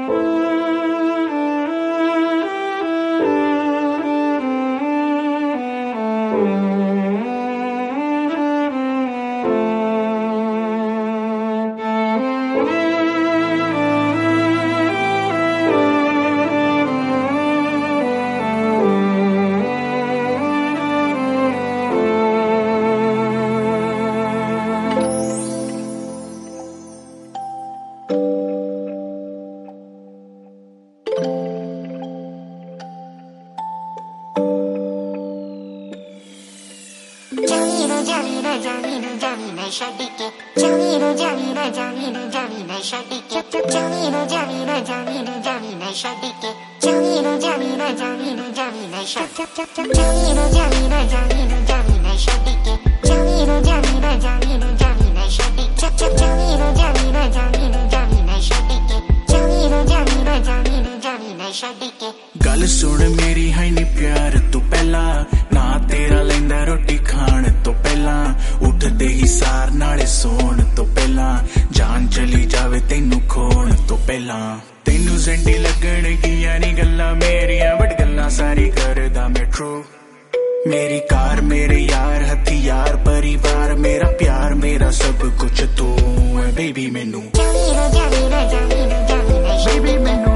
गल सुन मेरी है नी प्यार तू पहला ना तेरा लैंदा रोटी खाण तो पहला उठदे ही सार नाले सोण तो पहला जान चली जावे तेनू खोण तो पहला तेनू सेंटी लगण गियां नी गल्लां मेरियां बट गल्लां सारी करदा मैं ट्रू मेरी कार मेरे यार हथियार परिवार मेरा प्यार मेरा सब कुछ तू है बेबी मैनू बेबी मैनू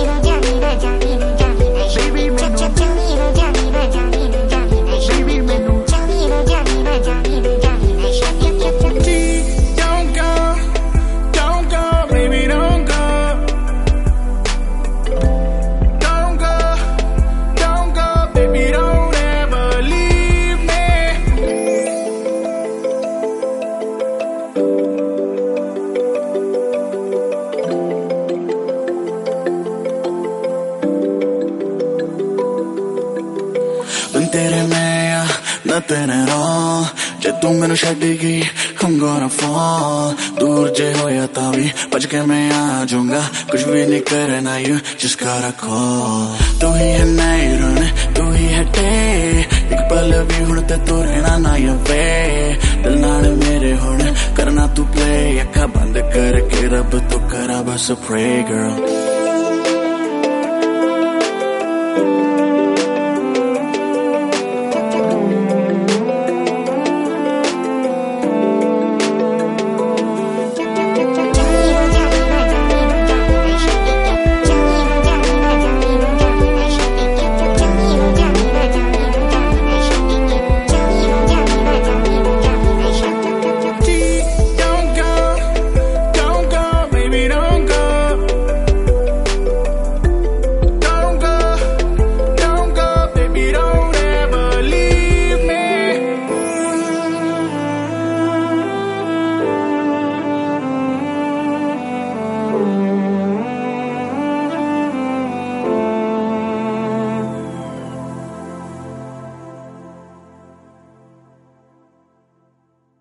तेरे में या nothing at all जे तू मैनू छड्ड गई I'm gonna fall दूर जे होया तां भी भज के मैं आ जाऊंगा कुछ भी नहीं करना you just gotta call तू ही है नायरन तू ही है डे एक पल भी हुण ते तू रहना ना वे दिल नाल मेरे हुण करना तू प्ले अखा बंद करके रब तो करा बस pray girl